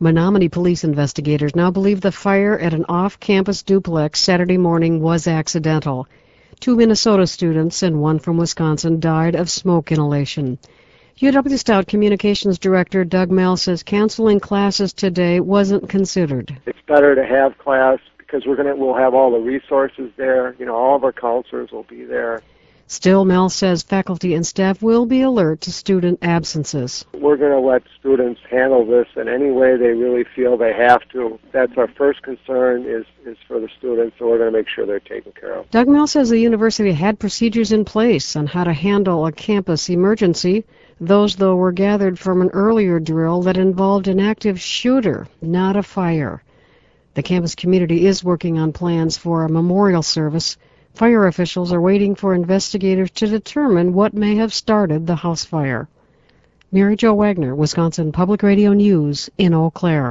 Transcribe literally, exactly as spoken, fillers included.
Menominee police investigators now believe the fire at an off-campus duplex Saturday morning was accidental. Two Minnesota students and one from Wisconsin died of smoke inhalation. U W Stout Communications Director Doug Mell says canceling classes today wasn't considered. It's better to have class because we're gonna we'll have all the resources there. You know, all of our counselors will be there. Still, Mell says faculty and staff will be alert to student absences. We're going to let students handle this in any way they really feel they have to. That's our first concern is, is for the students, so we're going to make sure they're taken care of. Doug Mell says the university had procedures in place on how to handle a campus emergency. Those, though, were gathered from an earlier drill that involved an active shooter, not a fire. The campus community is working on plans for a memorial service. Fire officials are waiting for investigators to determine what may have started the house fire. Mary Jo Wagner, Wisconsin Public Radio News in Eau Claire.